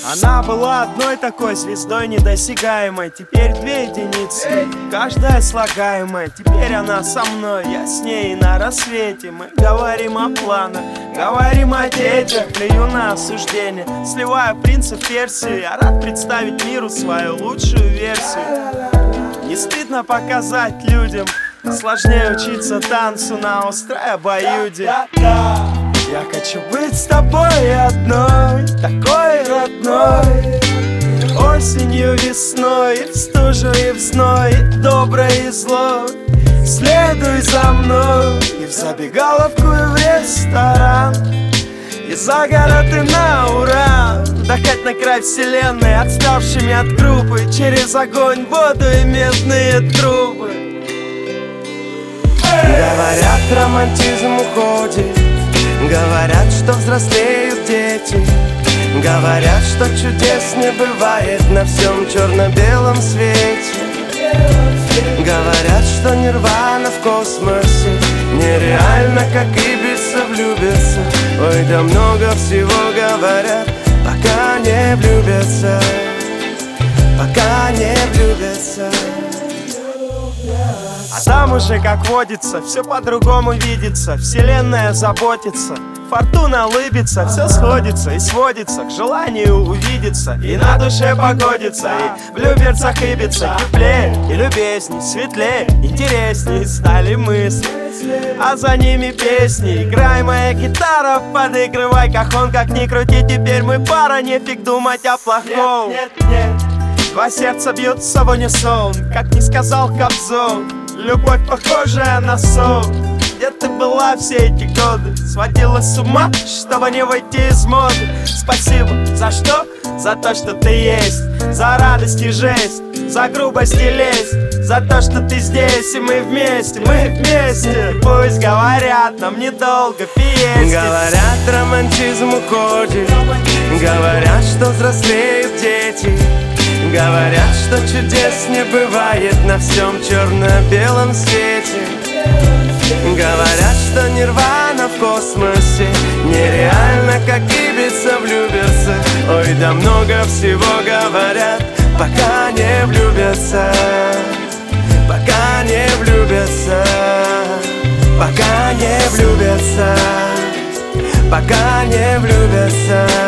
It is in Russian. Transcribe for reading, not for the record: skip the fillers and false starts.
Она была одной такой звездой недосягаемой. Теперь 2 единицы, каждая слагаемая. Теперь она со мной, я с ней на рассвете. Мы говорим о планах, говорим о детях. Плюю на осуждение, сливаю принца в Персию. Я рад представить миру свою лучшую версию. Не стыдно показать людям, сложнее учиться танцу на острой обоюде. Я хочу быть с тобой одной, такой родной. Осенью, весной, и в стужу, и в зной, и доброе, и зло. Следуй за мной и в забегаловку, и в ресторан, и за город, и на ура. Вдохать на край вселенной, отставшими от группы, через огонь, воду и медные трубы. Говорят, романтизм уходит, говорят, что взрослеют дети, говорят, что чудес не бывает на всем черно-белом свете. Говорят, что нирвана в космосе нереально, как Ибица влюбиться. Ой, да много всего говорят, пока не влюбятся, пока не влюбятся. А там уже, как водится, все по-другому видится. Вселенная заботится, фортуна улыбится. Все сходится и сводится к желанию увидеться. И на душе погодится, и в люберцах ибица. Теплее и любезней, светлее, интересней стали мысли, а за ними песни. Играй, моя гитара, подыгрывай кахон. Как ни крути, теперь мы пара, нефиг думать о плохом. Два сердца бьются в унисон, как не сказал Кобзон. Любовь, похожая на сон. Где ты была все эти годы? Сводила с ума, чтобы не выйти из моды. Спасибо за что? За то, что ты есть, за радость и жесть, за грубость и лесть, за то, что ты здесь, и мы вместе, мы вместе. Пусть говорят, нам недолго пьесть. Говорят, романтизм уходит, говорят, что взрослеют дети, говорят, что чудес не бывает на всем черно-белом свете. Говорят, что нирвана в космосе нереально, как Ибица влюбиться. Ой, да много всего говорят, пока не влюбятся, пока не влюбятся, пока не влюбятся, пока не влюбятся.